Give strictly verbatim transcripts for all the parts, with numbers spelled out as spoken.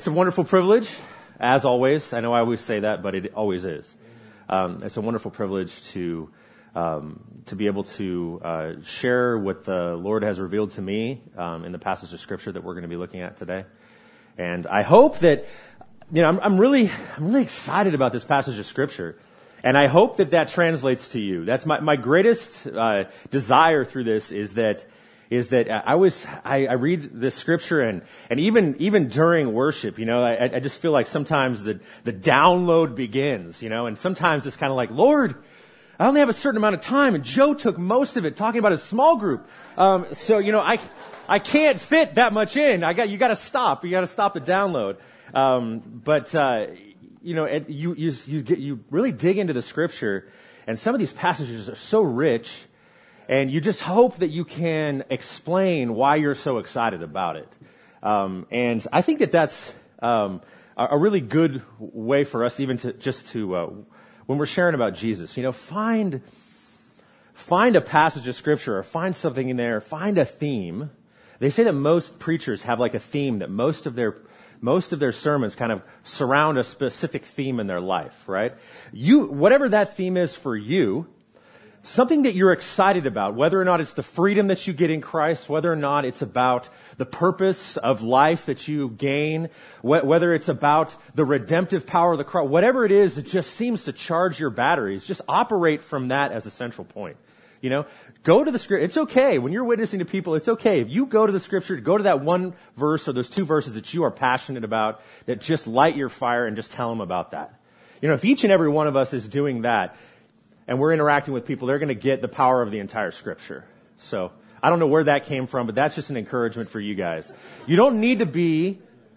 It's a wonderful privilege, as always. I know I always say that, but it always is. Um, it's a wonderful privilege to um, to be able to uh, share what the Lord has revealed to me um, in the passage of Scripture that we're going to be looking at today. And I hope that, you know, I'm, I'm really I'm really excited about this passage of Scripture. And I hope that that translates to you. That's my, my greatest uh, desire through this is that is that I was I, I read this scripture and and even even during worship, you know, I, I just feel like sometimes the the download begins, you know, and sometimes it's kind of like, Lord, I only have a certain amount of time, and Joe took most of it talking about his small group, um, so you know I I can't fit that much in. I got you got to stop. You got to stop the download. Um, but uh, you know, it, you you you get you really dig into the scripture, and some of these passages are so rich. And you just hope that you can explain why you're so excited about it. Um, and I think that that's um, a, a really good way for us even to just to, uh, when we're sharing about Jesus, you know, find find a passage of Scripture or find something in there, find a theme. They say that most preachers have like a theme that most of their most of their sermons kind of surround a specific theme in their life, right? You, whatever that theme is for you, something that you're excited about, whether or not it's the freedom that you get in Christ, whether or not it's about the purpose of life that you gain, wh- whether it's about the redemptive power of the cross, whatever it is that just seems to charge your batteries, just operate from that as a central point. You know, go to the scripture. It's okay. When you're witnessing to people, it's okay. If you go to the scripture, go to that one verse or those two verses that you are passionate about, that just light your fire and just tell them about that. You know, if each and every one of us is doing that, and we're interacting with people, they're going to get the power of the entire Scripture. So I don't know where that came from, but that's just an encouragement for you guys. You don't need to be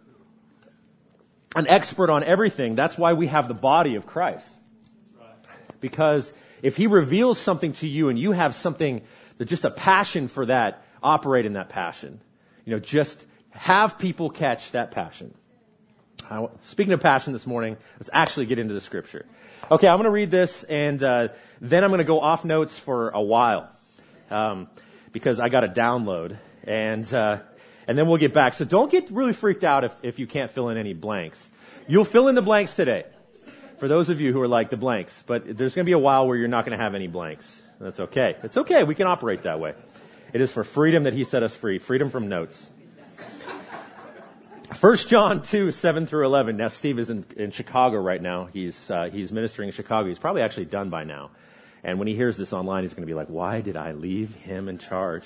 an expert on everything. That's why we have the body of Christ. Because if He reveals something to you and you have something, that just a passion for that, operate in that passion. You know, just have people catch that passion. Speaking of passion this morning, let's actually get into the Scripture. Okay, I'm going to read this, and uh, then I'm going to go off notes for a while um, because I got a download, and uh, and then we'll get back. So don't get really freaked out if, if you can't fill in any blanks. You'll fill in the blanks today, for those of you who are like the blanks, but there's going to be a while where you're not going to have any blanks. That's okay. It's okay. We can operate that way. It is for freedom that He set us free, freedom from notes. First John two, seven through eleven. Now, Steve is in, in Chicago right now. He's uh, he's ministering in Chicago. He's probably actually done by now. And when he hears this online, he's going to be like, why did I leave him in charge?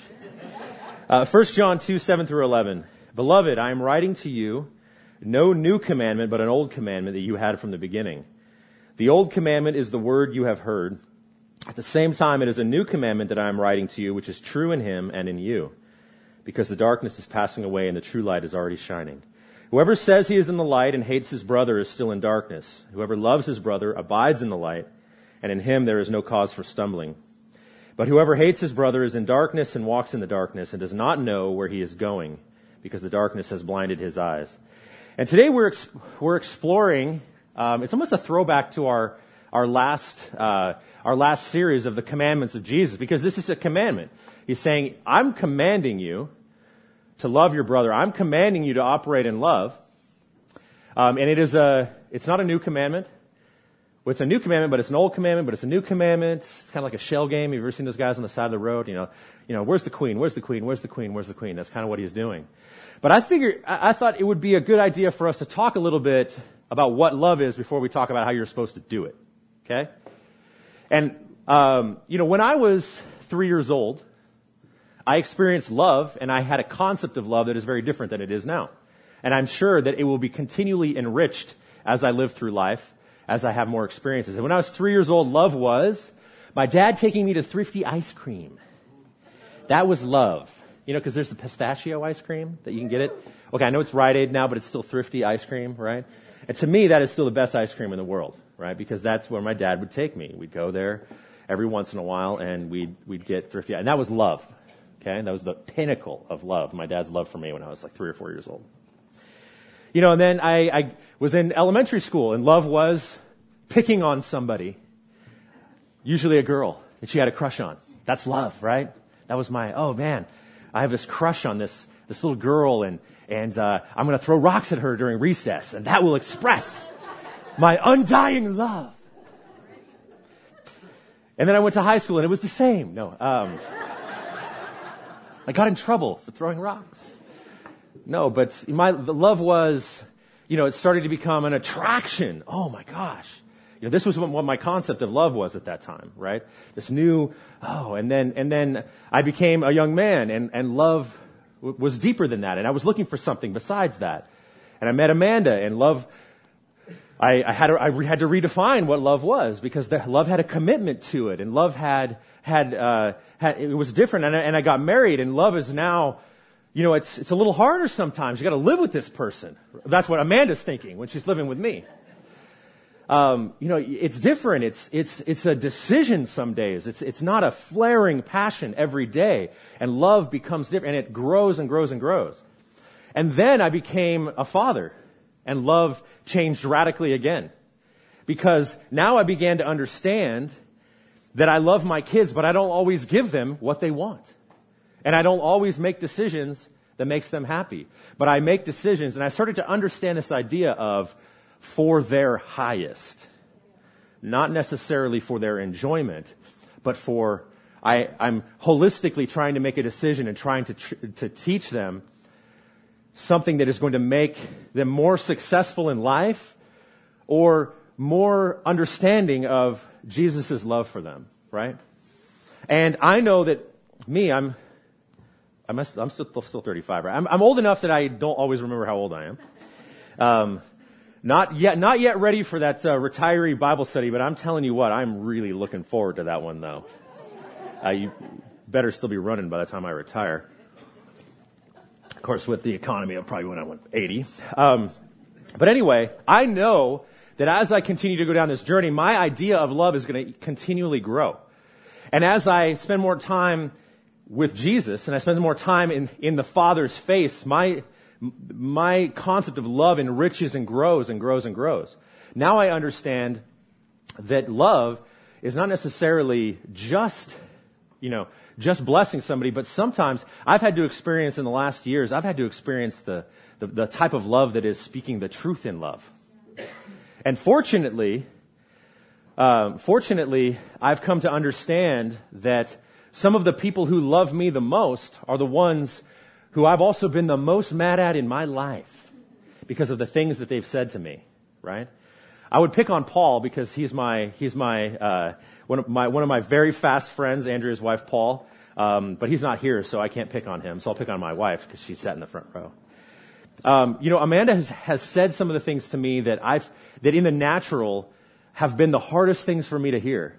Uh, First John two, seven through eleven. Beloved, I am writing to you no new commandment, but an old commandment that you had from the beginning. The old commandment is the word you have heard. At the same time, it is a new commandment that I am writing to you, which is true in Him and in you, because the darkness is passing away and the true light is already shining. Whoever says he is in the light and hates his brother is still in darkness. Whoever loves his brother abides in the light, and in him there is no cause for stumbling. But whoever hates his brother is in darkness and walks in the darkness and does not know where he is going, because the darkness has blinded his eyes. And today we're ex- we're exploring. Um, it's almost a throwback to our our last uh, our last series of the commandments of Jesus, because this is a commandment. He's saying, "I'm commanding you to love your brother. I'm commanding you to operate in love." Um, and it is a, it's not a new commandment. Well, it's a new commandment, but it's an old commandment, but it's a new commandment. It's kind of like a shell game. Have you ever seen those guys on the side of the road? You know, you know, where's the queen? Where's the queen? Where's the queen? Where's the queen? That's kind of what he's doing. But I figured, I, I thought it would be a good idea for us to talk a little bit about what love is before we talk about how you're supposed to do it. Okay? And, um, you know, when I was three years old, I experienced love, and I had a concept of love that is very different than it is now. And I'm sure that it will be continually enriched as I live through life, as I have more experiences. And when I was three years old, love was my dad taking me to Thrifty ice cream. That was love. You know, because there's the pistachio ice cream that you can get it. Okay, I know it's Rite Aid now, but it's still Thrifty ice cream, right? And to me, that is still the best ice cream in the world, right? Because that's where my dad would take me. We'd go there every once in a while, and we'd we'd get Thrifty, and that was love. Okay, that was the pinnacle of love, my dad's love for me when I was like three or four years old. You know, and then I, I was in elementary school, and love was picking on somebody, usually a girl that you had a crush on. That's love, right? That was my, oh man, I have this crush on this this little girl, and, and uh, I'm going to throw rocks at her during recess, and that will express my undying love. And then I went to high school, and it was the same. No, um, I got in trouble for throwing rocks. No, but my the love was, you know, it started to become an attraction. Oh, my gosh. You know, this was what my concept of love was at that time, right? This new, oh, and then and then I became a young man, and, and love w- was deeper than that, and I was looking for something besides that. And I met Amanda, and love, I, I had to, I had to redefine what love was, because the, love had a commitment to it, and love had had uh, had it was different. And I, and I got married, and love is now, you know, it's it's a little harder sometimes. You got to live with this person. That's what Amanda's thinking when she's living with me. Um, you know, it's different. It's, it's, it's a decision some days. It's, it's not a flaring passion every day. And love becomes different, and it grows and grows and grows. And then I became a father, and love changed radically again. Because now I began to understand that I love my kids, but I don't always give them what they want. And I don't always make decisions that makes them happy. But I make decisions, and I started to understand this idea of for their highest, not necessarily for their enjoyment, but for, I, I'm holistically trying to make a decision and trying to tr- to teach them something that is going to make them more successful in life, or more understanding of Jesus' love for them, right? And I know that me, I'm, I'm, I'm still, still thirty-five, right? I'm, I'm old enough that I don't always remember how old I am. Um, Not yet, not yet ready for that uh, retiree Bible study, but I'm telling you what, I'm really looking forward to that one, though. Uh, you better still be running by the time I retire. Of course, with the economy, I'll probably when I went eighty. Um, but anyway, I know that as I continue to go down this journey, my idea of love is going to continually grow. And as I spend more time with Jesus, and I spend more time in, in the Father's face, my My concept of love enriches and grows and grows and grows. Now I understand that love is not necessarily just, you know, just blessing somebody, but sometimes I've had to experience in the last years, I've had to experience the, the, the type of love that is speaking the truth in love. And fortunately, um, fortunately, I've come to understand that some of the people who love me the most are the ones who I've also been the most mad at in my life because of the things that they've said to me, right? I would pick on Paul because he's my he's my uh, one of my one of my very fast friends, Andrea's wife, Paul. Um, but he's not here, so I can't pick on him. So I'll pick on my wife because she sat in the front row. Um, you know, Amanda has, has said some of the things to me that I've that in the natural have been the hardest things for me to hear.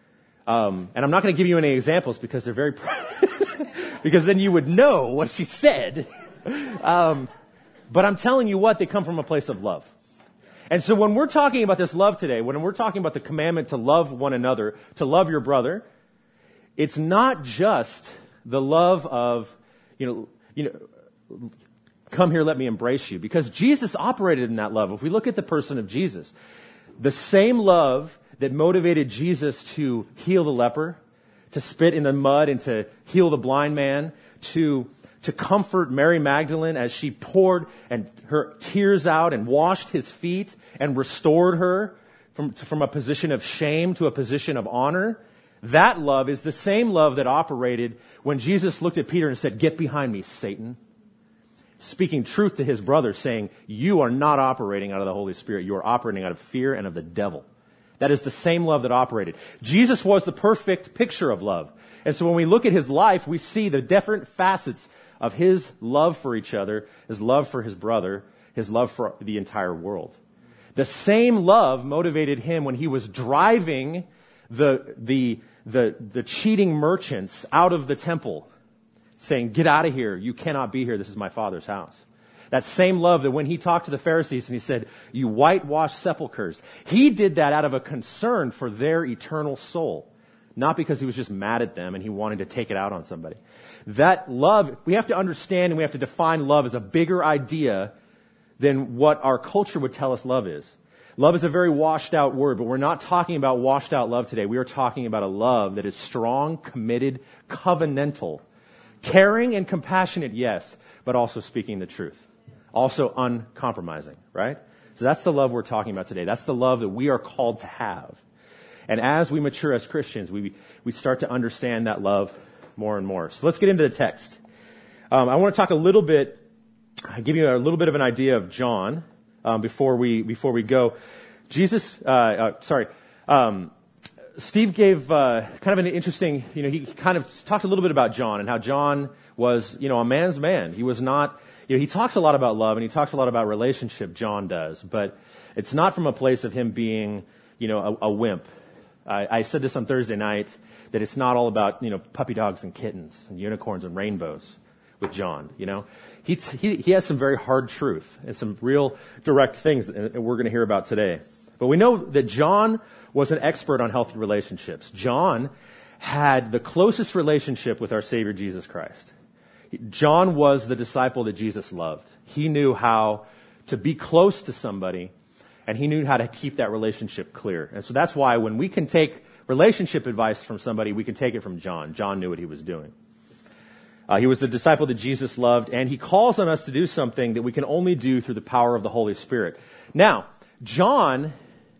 Um, and I'm not going to give you any examples because they're very. Because then you would know what she said. Um, but I'm telling you what, they come from a place of love. And so when we're talking about this love today, when we're talking about the commandment to love one another, to love your brother, it's not just the love of, you know, you know, come here, let me embrace you. Because Jesus operated in that love. If we look at the person of Jesus, the same love that motivated Jesus to heal the leper, to spit in the mud and to heal the blind man, to to comfort Mary Magdalene as she poured and her tears out and washed his feet and restored her from, from a position of shame to a position of honor. That love is the same love that operated when Jesus looked at Peter and said, "Get behind me, Satan." Speaking truth to his brother, saying, you are not operating out of the Holy Spirit. You are operating out of fear and of the devil. That is the same love that operated. Jesus was the perfect picture of love. And so when we look at his life, we see the different facets of his love for each other, his love for his brother, his love for the entire world. The same love motivated him when he was driving the, the, the, the cheating merchants out of the temple, saying, "Get out of here. You cannot be here. This is my Father's house." That same love that when he talked to the Pharisees and he said, "You whitewashed sepulchers," he did that out of a concern for their eternal soul, not because he was just mad at them and he wanted to take it out on somebody. That love, we have to understand and we have to define love as a bigger idea than what our culture would tell us love is. Love is a very washed out word, but we're not talking about washed out love today. We are talking about a love that is strong, committed, covenantal, caring and compassionate, yes, but also speaking the truth. Also uncompromising, right? So that's the love we're talking about today. That's the love that we are called to have. And as we mature as Christians, we we start to understand that love more and more. So let's get into the text. Um, I want to talk a little bit, give you a little bit of an idea of John um, before we before we go. Jesus, uh, uh, sorry, um, Steve gave uh, kind of an interesting, you know, he kind of talked a little bit about John and how John was, you know, a man's man. He was not, you know, he talks a lot about love and he talks a lot about relationship, John does, but it's not from a place of him being, you know, a, a wimp. I, I said this on Thursday night, that it's not all about, you know, puppy dogs and kittens and unicorns and rainbows with John, you know. He, he, he has some very hard truth and some real direct things that we're going to hear about today. But we know that John was an expert on healthy relationships. John had the closest relationship with our Savior Jesus Christ. John was the disciple that Jesus loved. He knew how to be close to somebody, and he knew how to keep that relationship clear. And so that's why when we can take relationship advice from somebody, we can take it from John. John knew what he was doing. Uh, he was the disciple that Jesus loved, and he calls on us to do something that we can only do through the power of the Holy Spirit. Now, John,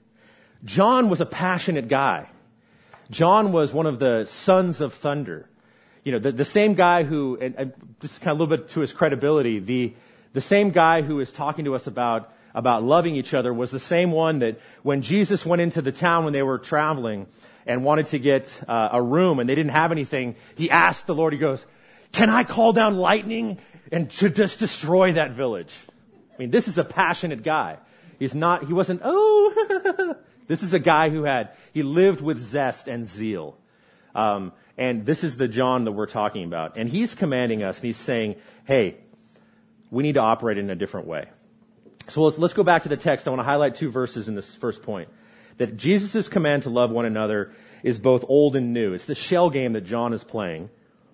John was a passionate guy. John was one of the sons of thunder. You know, the, the same guy who, and, and just kind of a little bit to his credibility, the, the same guy who is talking to us about about loving each other was the same one that when Jesus went into the town when they were traveling and wanted to get uh, a room and they didn't have anything, he asked the Lord, he goes, can I call down lightning and to just destroy that village? I mean, this is a passionate guy. He's not, he wasn't, oh, this is a guy who had, he lived with zest and zeal. Um, and this is the John that we're talking about. And he's commanding us and he's saying, hey, we need to operate in a different way. So let's, let's go back to the text. I want to highlight two verses in this first point. That Jesus' command to love one another is both old and new. It's the shell game that John is playing.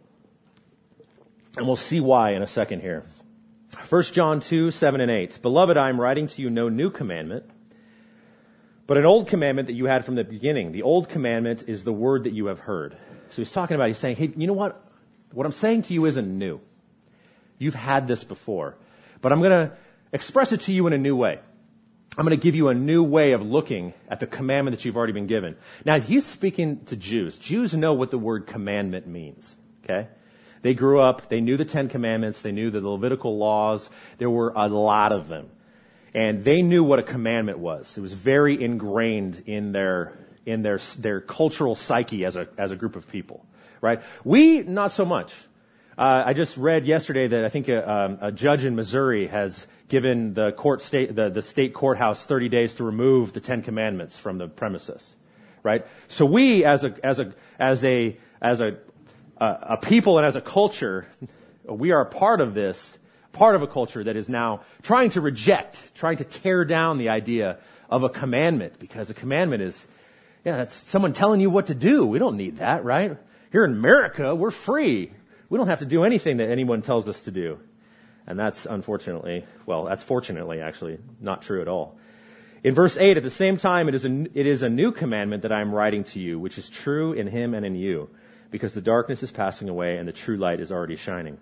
And we'll see why in a second here. First John two, seven and eight. Beloved, I am writing to you no new commandment, but an old commandment that you had from the beginning. The old commandment is the word that you have heard. So he's talking about, he's saying, hey, you know what? What I'm saying to you isn't new. You've had this before. But I'm going to express it to you in a new way. I'm going to give you a new way of looking at the commandment that you've already been given. Now, he's speaking to Jews. Jews know what the word commandment means, okay? They grew up, they knew the Ten Commandments, they knew the Levitical laws. There were a lot of them. And they knew what a commandment was. It was very ingrained in their in their their cultural psyche as a as a group of people, right? We, not so much. Uh, I just read yesterday that I think a, um, a judge in Missouri has given the court state the, the state courthouse thirty days to remove the Ten Commandments from the premises, right? So we, as a as a as a as a a, a people and as a culture, we are a part of this, part of a culture that is now trying to reject, trying to tear down the idea of a commandment, because a commandment is, yeah, that's someone telling you what to do. We don't need that, right? Here in America, we're free. We don't have to do anything that anyone tells us to do. And that's unfortunately, well, that's fortunately actually not true at all. In verse eight, at the same time, it is a, it is a new commandment that I am writing to you, which is true in him and in you, because the darkness is passing away and the true light is already shining.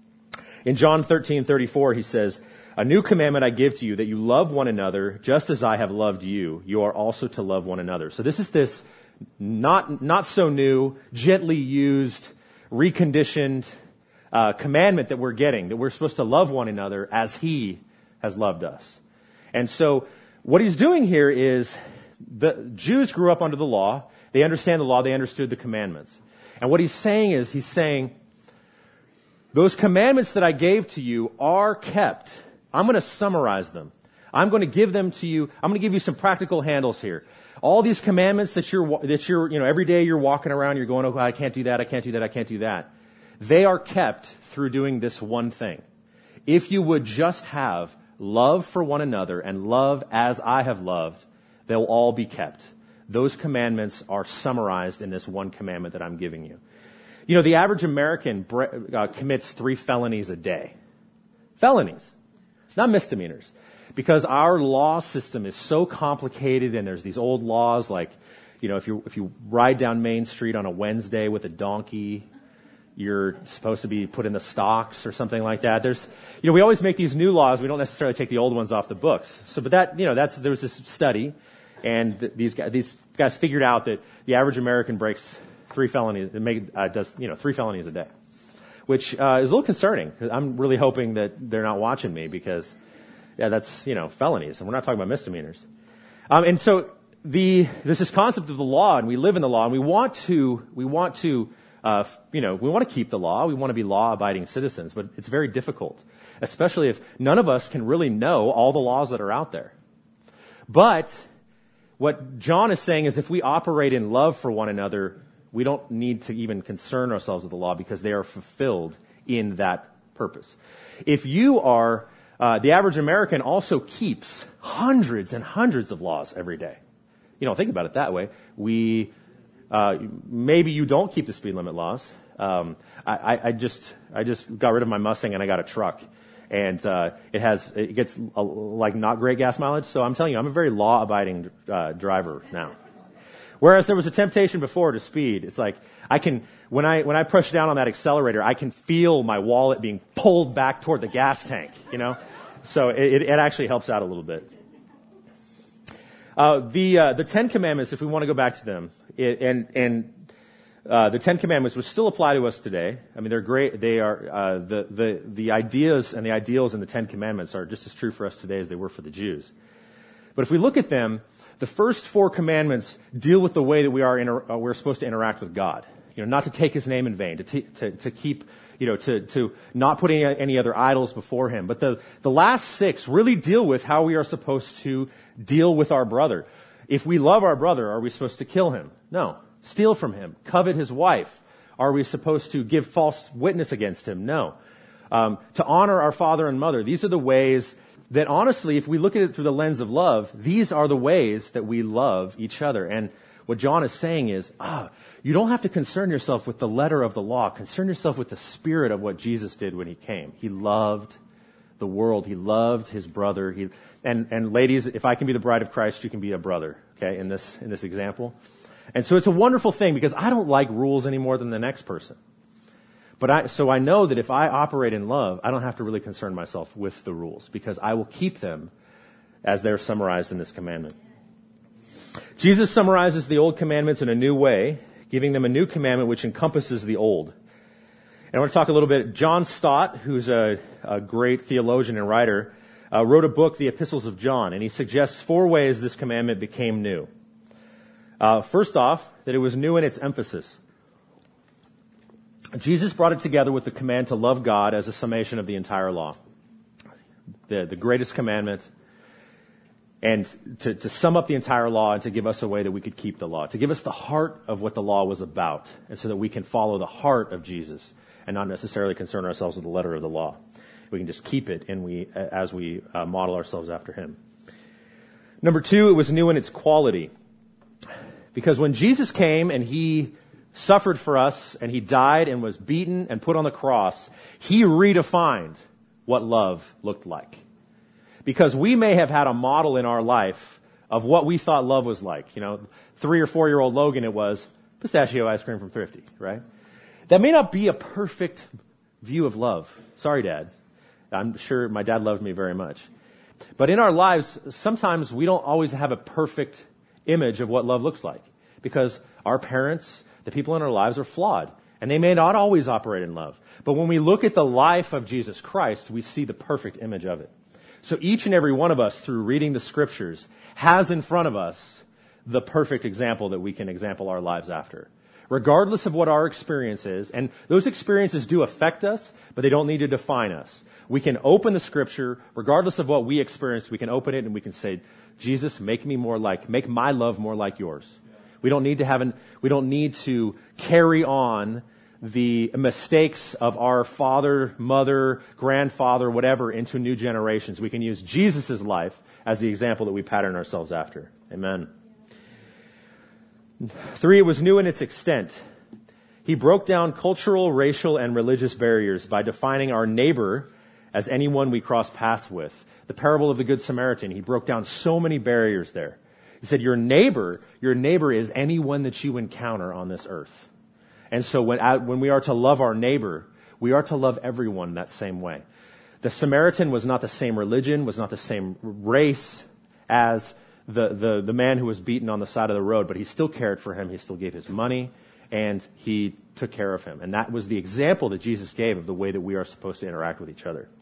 In John thirteen thirty-four, he says, a new commandment I give to you, that you love one another just as I have loved you. You are also to love one another. So this is this not, not so new, gently used, reconditioned uh, commandment that we're getting, that we're supposed to love one another as he has loved us. And so what he's doing here is the Jews grew up under the law. They understand the law. They understood the commandments. And what he's saying is, he's saying, those commandments that I gave to you are kept. I'm going to summarize them. I'm going to give them to you. I'm going to give you some practical handles here. All these commandments that you're, that you're, you know, every day you're walking around, you're going, oh, I can't do that, I can't do that, I can't do that. They are kept through doing this one thing. If you would just have love for one another and love as I have loved, they'll all be kept. Those commandments are summarized in this one commandment that I'm giving you. You know, the average American uh, commits three felonies a day. Felonies, not misdemeanors. Because our law system is so complicated, and there's these old laws like, you know, if you if you ride down Main Street on a Wednesday with a donkey, you're supposed to be put in the stocks or something like that. There's, you know, we always make these new laws. We don't necessarily take the old ones off the books. So, but that, you know, that's, there was this study, and th- these guys, these guys figured out that the average American breaks three felonies, it make, uh, does, you know, three felonies a day, which, uh, is a little concerning. I'm really hoping that they're not watching me because, yeah, that's, you know, felonies, and we're not talking about misdemeanors. Um, and so the, there's this concept of the law, and we live in the law, and we want to, we want to, Uh, you know, we want to keep the law. We want to be law-abiding citizens, but it's very difficult, especially if none of us can really know all the laws that are out there. But what John is saying is if we operate in love for one another, we don't need to even concern ourselves with the law because they are fulfilled in that purpose. If you are, uh, the average American also keeps hundreds and hundreds of laws every day. You know, think about it that way. We... Uh, maybe you don't keep the speed limit laws. Um, I, I just, I just got rid of my Mustang and I got a truck, and uh, it has, it gets a, like not great gas mileage. So I'm telling you, I'm a very law-abiding uh, driver now. Whereas there was a temptation before to speed. It's like I can, when I when I push down on that accelerator, I can feel my wallet being pulled back toward the gas tank. You know, so it, it actually helps out a little bit. Uh, the uh, the Ten Commandments, if we want to go back to them, it, and and uh, the Ten Commandments would still apply to us today. I mean, they're great. They are uh, the the the ideas and the ideals in the Ten Commandments are just as true for us today as they were for the Jews. But if we look at them, the first four commandments deal with the way that we are inter- uh, we're supposed to interact with God. You know, not to take His name in vain, to t- to, to keep, you know, to to not put any, any other idols before Him. But the the last six really deal with how we are supposed to deal with our brother. If we love our brother, are we supposed to kill him? No. Steal from him. Covet his wife. Are we supposed to give false witness against him? No. Um, to honor our father and mother. These are the ways that, honestly, if we look at it through the lens of love, these are the ways that we love each other. And what John is saying is, ah, you don't have to concern yourself with the letter of the law. Concern yourself with the spirit of what Jesus did when He came. He loved the world. He loved His brother. He, and, and ladies, if I can be the bride of Christ, you can be a brother, okay, in this, in this example. And so it's a wonderful thing because I don't like rules any more than the next person. But I, so I know that if I operate in love, I don't have to really concern myself with the rules because I will keep them as they're summarized in this commandment. Jesus summarizes the old commandments in a new way, giving them a new commandment which encompasses the old. And I want to talk a little bit. John Stott, who's a, a great theologian and writer, uh, wrote a book, The Epistles of John, and he suggests four ways this commandment became new. Uh, first off, that it was new in its emphasis. Jesus brought it together with the command to love God as a summation of the entire law. The, the greatest commandment, and to, to sum up the entire law and to give us a way that we could keep the law, to give us the heart of what the law was about, and so that we can follow the heart of Jesus and not necessarily concern ourselves with the letter of the law. We can just keep it and we, as we uh, model ourselves after Him. Number two, it was new in its quality. Because when Jesus came and He suffered for us and He died and was beaten and put on the cross, He redefined what love looked like. Because we may have had a model in our life of what we thought love was like. You know, three or four year old Logan, it was pistachio ice cream from Thrifty, right? That may not be a perfect view of love. Sorry, Dad. I'm sure my dad loved me very much. But in our lives, sometimes we don't always have a perfect image of what love looks like. Because our parents, the people in our lives are flawed. And they may not always operate in love. But when we look at the life of Jesus Christ, we see the perfect image of it. So each and every one of us, through reading the Scriptures, has in front of us the perfect example that we can example our lives after. Regardless of what our experience is, and those experiences do affect us, but they don't need to define us. We can open the Scripture, regardless of what we experience, we can open it and we can say, Jesus, make me more like, make my love more like yours. We don't need to have an, we don't need to carry on the mistakes of our father, mother, grandfather, whatever, into new generations. We can use Jesus' life as the example that we pattern ourselves after. Amen. Three, it was new in its extent. He broke down cultural, racial, and religious barriers by defining our neighbor as anyone we cross paths with. The parable of the Good Samaritan, he broke down so many barriers there. He said, your neighbor, your neighbor is anyone that you encounter on this earth. And so when, uh, when we are to love our neighbor, we are to love everyone that same way. The Samaritan was not the same religion, was not the same race as the, the, the man who was beaten on the side of the road, but he still cared for him. He still gave his money, and he took care of him. And that was the example that Jesus gave of the way that we are supposed to interact with each other.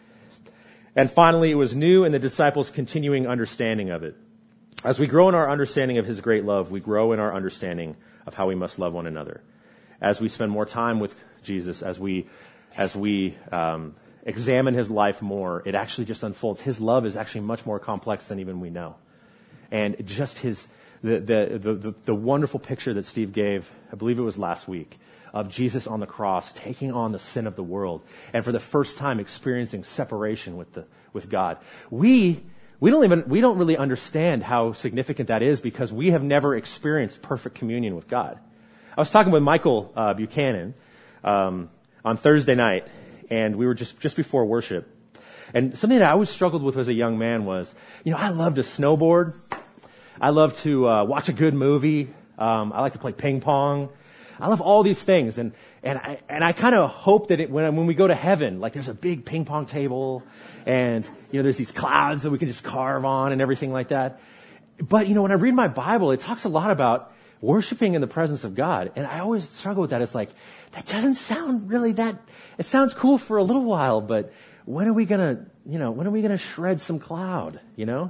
And finally, it was new in the disciples' continuing understanding of it. As we grow in our understanding of his great love, we grow in our understanding of how we must love one another. As we spend more time with Jesus, as we, as we, um, examine his life more, it actually just unfolds. His love is actually much more complex than even we know. And just his, the, the, the, the, the wonderful picture that Steve gave, I believe it was last week, of Jesus on the cross taking on the sin of the world and for the first time experiencing separation with the, with God. We, we don't even, we don't really understand how significant that is because we have never experienced perfect communion with God. I was talking with Michael uh, Buchanan um, on Thursday night, and we were just, just before worship. And something that I always struggled with as a young man was, you know, I love to snowboard. I love to uh, watch a good movie. Um, I like to play ping pong. I love all these things. And, and I, and I kind of hope that it, when, when we go to heaven, like there's a big ping pong table and, you know, there's these clouds that we can just carve on and everything like that. But, you know, when I read my Bible, it talks a lot about worshiping in the presence of God. And I always struggle with that. It's like, that doesn't sound really that, it sounds cool for a little while, but when are we going to, you know, when are we going to shred some cloud, you know?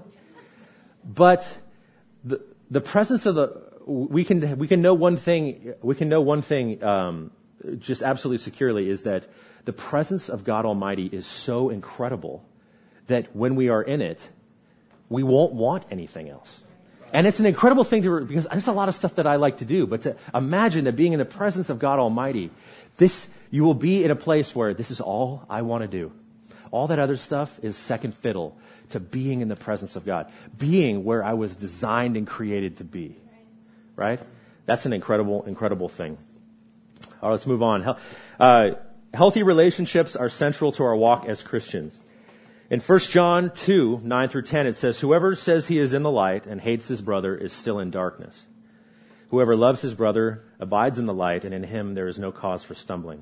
But the, the presence of the, we can, we can know one thing, we can know one thing, um, just absolutely securely is that the presence of God Almighty is so incredible that when we are in it, we won't want anything else. And it's an incredible thing to, because there's a lot of stuff that I like to do, but to imagine that being in the presence of God Almighty, this, you will be in a place where this is all I want to do. All that other stuff is second fiddle to being in the presence of God, being where I was designed and created to be, right? That's an incredible, incredible thing. All right, let's move on. Uh, healthy relationships are central to our walk as Christians. In First John two, nine through ten, it says, whoever says he is in the light and hates his brother is still in darkness. Whoever loves his brother abides in the light, and in him there is no cause for stumbling.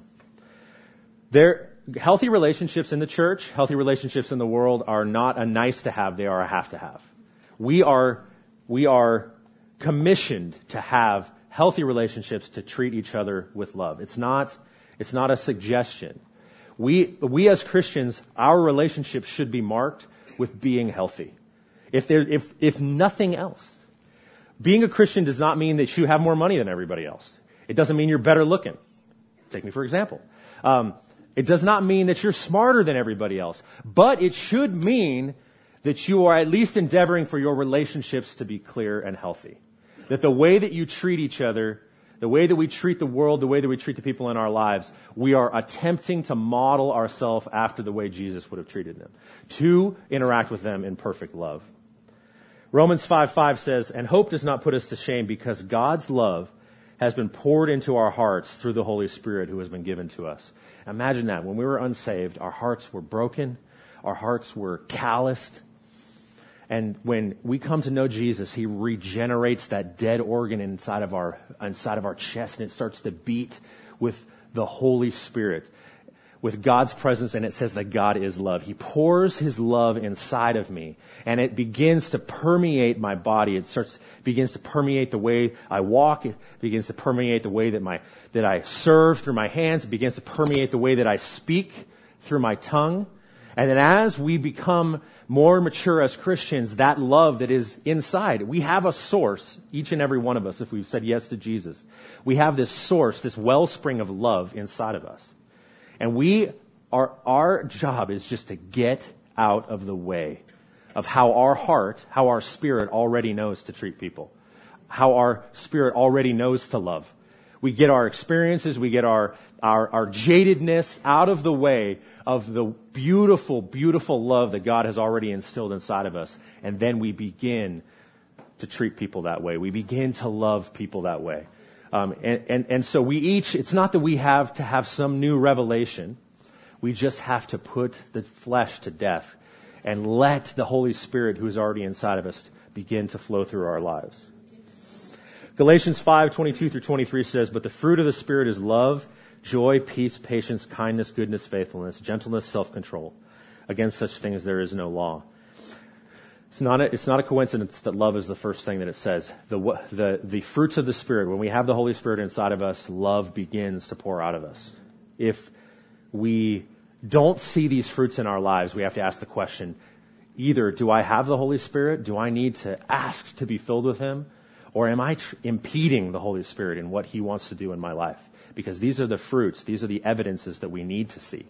There, healthy relationships in the church, healthy relationships in the world are not a nice to have, they are a have to have. We are, we are commissioned to have healthy relationships to treat each other with love. It's not, it's not a suggestion. We, we as Christians, our relationships should be marked with being healthy. If there, if, if nothing else, being a Christian does not mean that you have more money than everybody else. It doesn't mean you're better looking. Take me for example. Um, it does not mean that you're smarter than everybody else, but it should mean that you are at least endeavoring for your relationships to be clear and healthy. That the way that you treat each other, the way that we treat the world, the way that we treat the people in our lives, we are attempting to model ourselves after the way Jesus would have treated them, to interact with them in perfect love. Romans five five says, and hope does not put us to shame because God's love has been poured into our hearts through the Holy Spirit who has been given to us. Imagine that. When we were unsaved, our hearts were broken, our hearts were calloused. And when we come to know Jesus, he regenerates that dead organ inside of our inside of our chest, and it starts to beat with the Holy Spirit, with God's presence, and it says that God is love. He pours his love inside of me, and it begins to permeate my body. It starts begins to permeate the way I walk. It begins to permeate the way that my that I serve through my hands. It begins to permeate the way that I speak through my tongue. And then as we become more mature as Christians, that love that is inside, we have a source, each and every one of us, if we've said yes to Jesus. We have this source, this wellspring of love inside of us. And we are, our job is just to get out of the way of how our heart, how our spirit already knows to treat people, how our spirit already knows to love. We get our experiences, we get our, our, our jadedness out of the way of the beautiful, beautiful love that God has already instilled inside of us. And then we begin to treat people that way. We begin to love people that way. Um, and, and, and so we each, it's not that we have to have some new revelation. We just have to put the flesh to death and let the Holy Spirit who is already inside of us begin to flow through our lives. Galatians five, twenty-two through twenty-three says, but the fruit of the Spirit is love, joy, peace, patience, kindness, goodness, faithfulness, gentleness, self-control. Against such things there is no law. It's not a, it's not a coincidence that love is the first thing that it says. The, the, the fruits of the Spirit, when we have the Holy Spirit inside of us, love begins to pour out of us. If we don't see these fruits in our lives, we have to ask the question, either do I have the Holy Spirit? Do I need to ask to be filled with Him? Or am I tr- impeding the Holy Spirit in what He wants to do in my life? Because these are the fruits, these are the evidences that we need to see.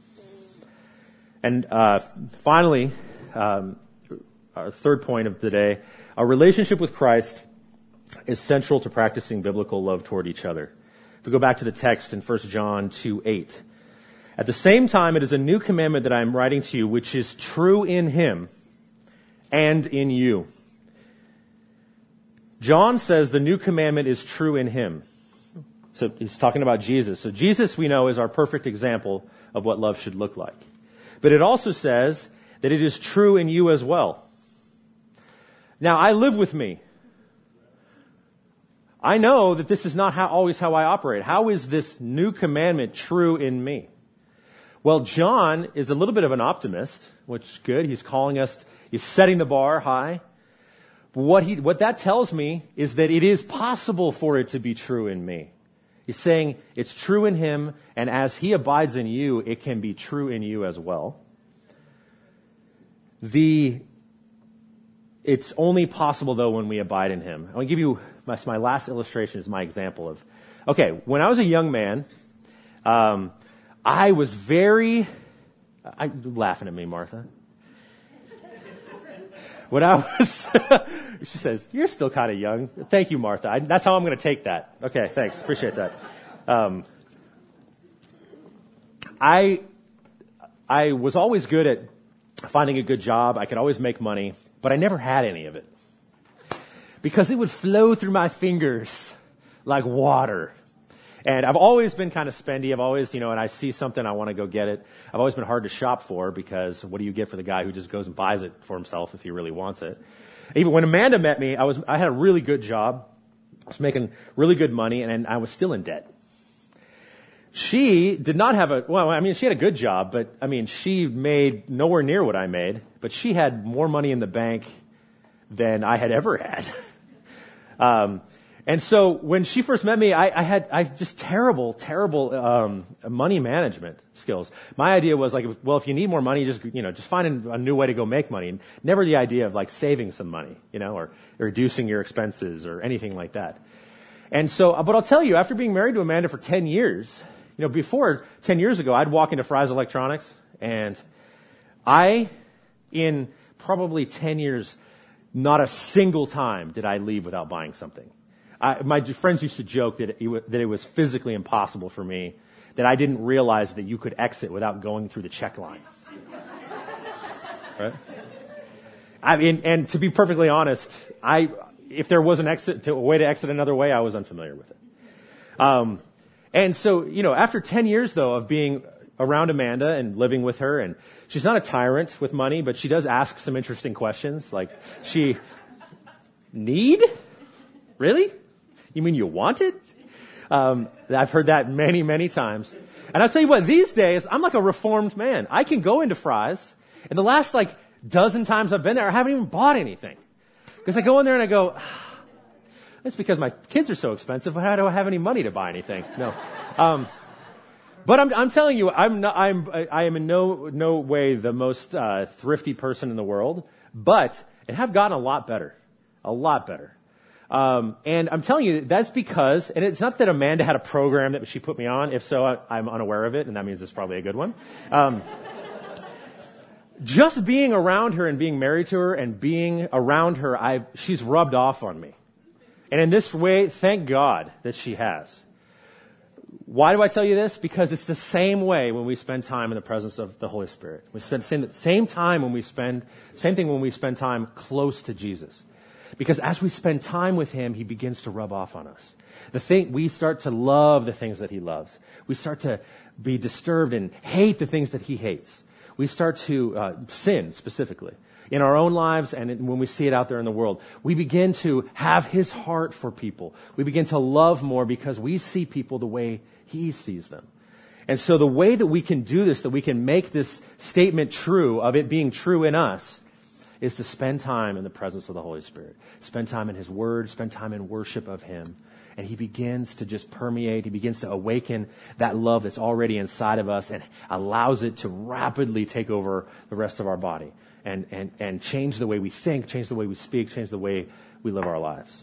And uh, finally, um, our third point of the day, our relationship with Christ is central to practicing biblical love toward each other. If we go back to the text in First John two eight, at the same time, it is a new commandment that I am writing to you, which is true in Him and in you. John says the new commandment is true in Him. So he's talking about Jesus. So Jesus, we know, is our perfect example of what love should look like. But it also says that it is true in you as well. Now, I live with me. I know that this is not how, always how I operate. How is this new commandment true in me? Well, John is a little bit of an optimist, which is good. He's calling us, he's setting the bar high. But what he, what that tells me is that it is possible for it to be true in me. He's saying it's true in Him, and as He abides in you, it can be true in you as well. The, it's only possible, though, when we abide in Him. I'm going to give you, my, my last illustration is my example of, okay, when I was a young man, um, I was very, I, you're laughing at me, Martha. When I was, she says, you're still kind of young. Thank you, Martha. I, that's how I'm going to take that. Okay, thanks. Appreciate that. Um, I, I was always good at finding a good job. I could always make money, but I never had any of it. Because it would flow through my fingers like water. And I've always been kind of spendy. I've always, you know, and I see something, I want to go get it. I've always been hard to shop for because what do you get for the guy who just goes and buys it for himself if he really wants it? Even when Amanda met me, I was, I had a really good job. I was making really good money and, and I was still in debt. She did not have a, well, I mean, she had a good job, but I mean, she made nowhere near what I made, but she had more money in the bank than I had ever had. um, And so when she first met me, I, I had I just terrible, terrible um, money management skills. My idea was like, well, if you need more money, just you know, just find a new way to go make money. Never the idea of like saving some money, you know, or, or reducing your expenses or anything like that. And so, but I'll tell you, after being married to Amanda for ten years, you know, before ten years ago, I'd walk into Fry's Electronics, and I, in probably ten years, not a single time did I leave without buying something. I, my friends used to joke that it, w- that it was physically impossible for me, that I didn't realize that you could exit without going through the check line. Right? I mean, and to be perfectly honest, I if there was an exit, to, a way to exit another way, I was unfamiliar with it. Um, and so, you know, after ten years though of being around Amanda and living with her, and she's not a tyrant with money, but she does ask some interesting questions, like she need. Really? You mean you want it? Um, I've heard that many, many times. And I'll tell you what, these days, I'm like a reformed man. I can go into Fry's, and the last like dozen times I've been there, I haven't even bought anything. Because I go in there and I go, ah, it's because my kids are so expensive, how do I have any money to buy anything? No. Um, but I'm, I'm telling you, I'm not, I'm, I am in no, no way the most uh, thrifty person in the world, but it have gotten a lot better. A lot better. Um, and I'm telling you, that's because, and it's not that Amanda had a program that she put me on. If so, I, I'm unaware of it, and that means it's probably a good one. Um, just being around her and being married to her and being around her, I've, she's rubbed off on me. And in this way, thank God that she has. Why do I tell you this? Because it's the same way when we spend time in the presence of the Holy Spirit. We spend the same, same time when we spend, same thing when we spend time close to Jesus. Because as we spend time with Him, He begins to rub off on us. The thing, we start to love the things that He loves. We start to be disturbed and hate the things that He hates. We start to uh, sin specifically. in our own lives and when we see it out there in the world. We begin to have his heart for people. We begin to love more because we see people the way he sees them. And so the way that we can do this, that we can make this statement true of it being true in us, is to spend time in the presence of the Holy Spirit. Spend time in his word, spend time in worship of him. And he begins to just permeate, he begins to awaken that love that's already inside of us and allows it to rapidly take over the rest of our body and, and, and change the way we think, change the way we speak, change the way we live our lives.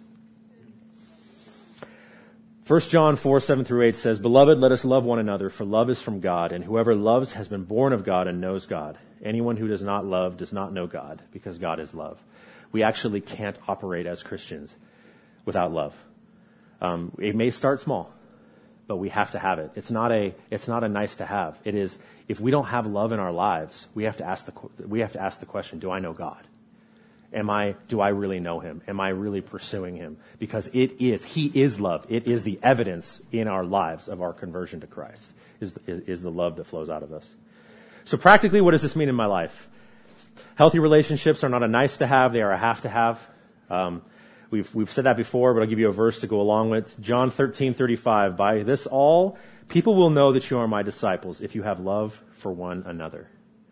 First John four, seven through eight says, "Beloved, let us love one another, for love is from God, and whoever loves has been born of God and knows God. Anyone who does not love does not know God, because God is love." We actually can't operate as Christians without love. Um, it may start small, but we have to have it. It's not a, it's not a nice to have. It is, if we don't have love in our lives, we have to ask the, we have to ask the question, do I know God? Am I, do I really know him? Am I really pursuing him? Because it is, he is love. It is the evidence in our lives of our conversion to Christ, is, is, is the love that flows out of us. So practically, what does this mean in my life? Healthy relationships are not a nice to have, they are a have to have. Um, we've, we've said that before, but I'll give you a verse to go along with. John thirteen thirty-five, "By this all people will know that you are my disciples, if you have love for one another."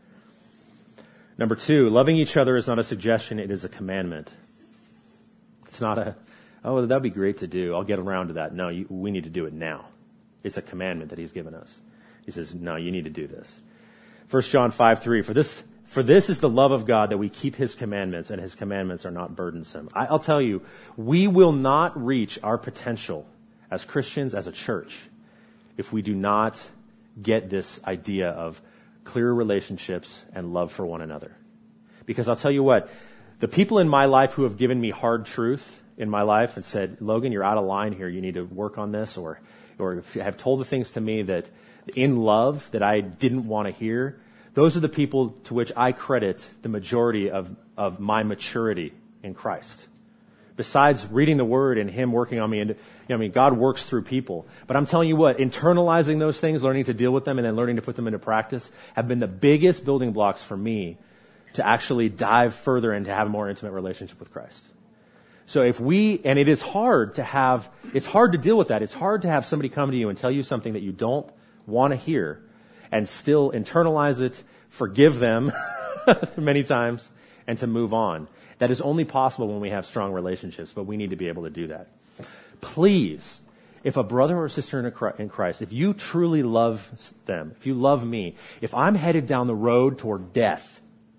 Number two, loving each other is not a suggestion, it is a commandment. It's not a, oh, that'd be great to do, I'll get around to that. No, you, we need to do it now. It's a commandment that he's given us. He says, no, you need to do this. First John five three, for this for this is the love of God, that we keep his commandments, and his commandments are not burdensome. I, I'll tell you, we will not reach our potential as Christians, as a church, if we do not get this idea of clear relationships and love for one another. Because I'll tell you what, the people in my life who have given me hard truth in my life and said, Logan, you're out of line here, you need to work on this, or or have told the things to me that in love that I didn't want to hear, those are the people to which I credit the majority of, of my maturity in Christ. Besides reading the word and him working on me, and you know, I mean, God works through people. But I'm telling you what, internalizing those things, learning to deal with them, and then learning to put them into practice have been the biggest building blocks for me to actually dive further and to have a more intimate relationship with Christ. So if we, and it is hard to have, it's hard to deal with that. It's hard to have somebody come to you and tell you something that you don't want to hear and still internalize it, forgive them many times, and to move on. That is only possible when we have strong relationships, but we need to be able to do that. Please, if a brother or sister in Christ, if you truly love them, if you love me, if I'm headed down the road toward death,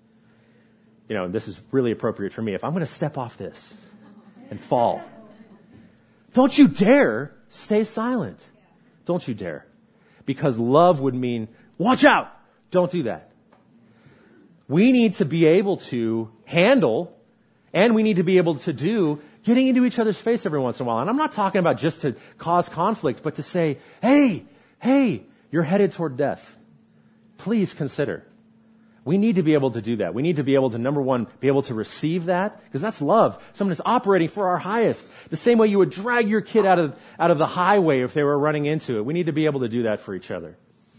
you know, this is really appropriate for me, if I'm going to step off this and fall, don't you dare stay silent. Don't you dare. Because love would mean, watch out! Don't do that. We need to be able to handle, and we need to be able to do, getting into each other's face every once in a while. And I'm not talking about just to cause conflict, but to say, hey, hey, you're headed toward death. Please consider. We need to be able to do that. We need to be able to, number one, be able to receive that, because that's love. Someone is operating for our highest. The same way you would drag your kid out of, out of the highway if they were running into it. We need to be able to do that for each other.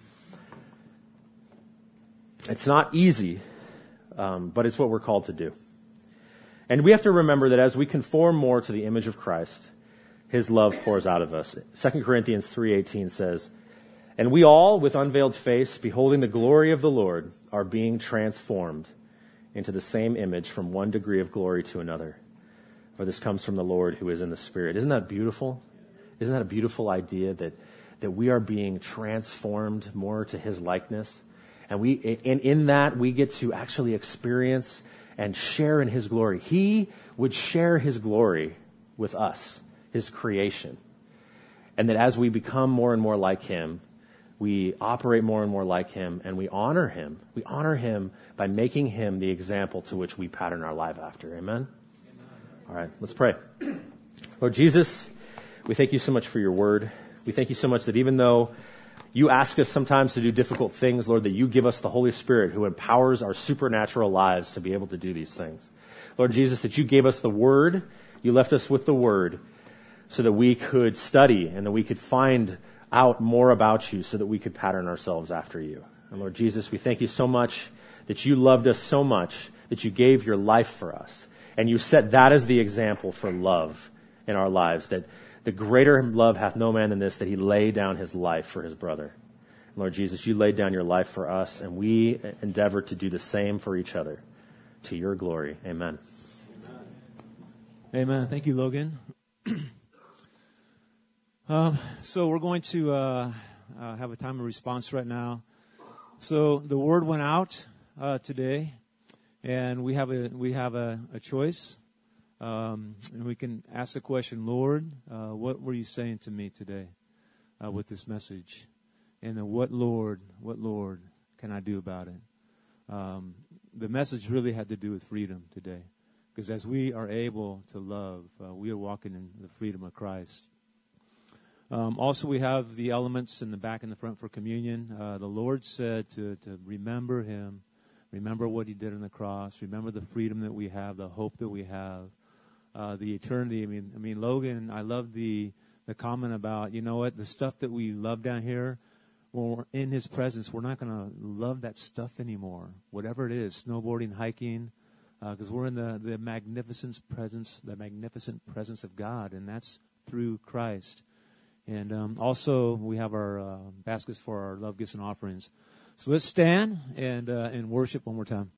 It's not easy, um, but it's what we're called to do. And we have to remember that as we conform more to the image of Christ, his love pours out of us. Second Corinthians three eighteen says, "And we all, with unveiled face, beholding the glory of the Lord, are being transformed into the same image from one degree of glory to another. For this comes from the Lord who is in the Spirit." Isn't that beautiful? Isn't that a beautiful idea that, that we are being transformed more to his likeness? And we, and in that, we get to actually experience and share in his glory. He would share his glory with us, his creation. And that as we become more and more like him, we operate more and more like him, and we honor him. We honor him by making him the example to which we pattern our life after. Amen? Amen. All right, let's pray. Lord Jesus, we thank you so much for your word. We thank you so much that even though you ask us sometimes to do difficult things, Lord, that you give us the Holy Spirit who empowers our supernatural lives to be able to do these things. Lord Jesus, that you gave us the word, you left us with the word so that we could study and that we could find out more about you so that we could pattern ourselves after you. And Lord Jesus, we thank you so much that you loved us so much that you gave your life for us. And you set that as the example for love in our lives, that the greater love hath no man than this, that he lay down his life for his brother. Lord Jesus, you laid down your life for us, and we endeavor to do the same for each other. To your glory. Amen. Amen. Thank you, Logan. um, so we're going to uh, uh, have a time of response right now. So the word went out uh, today, and we have a we have a, a choice, um, and we can ask the question, Lord, uh, what were you saying to me today uh, with this message? And then what, Lord, what, Lord, can I do about it? Um, the message really had to do with freedom today. Because as we are able to love, uh, we are walking in the freedom of Christ. Um, also, we have the elements in the back and the front for communion. Uh, the Lord said to, to remember Him, remember what He did on the cross, remember the freedom that we have, the hope that we have, uh, the eternity. I mean, I mean, Logan, I love the the comment about, you know what, the stuff that we love down here, when we're in His presence, we're not going to love that stuff anymore. Whatever it is, snowboarding, hiking, because uh, we're in the, the magnificent presence, the magnificent presence of God, and that's through Christ. And um, also, we have our uh, baskets for our love gifts and offerings. So let's stand and uh, and worship one more time.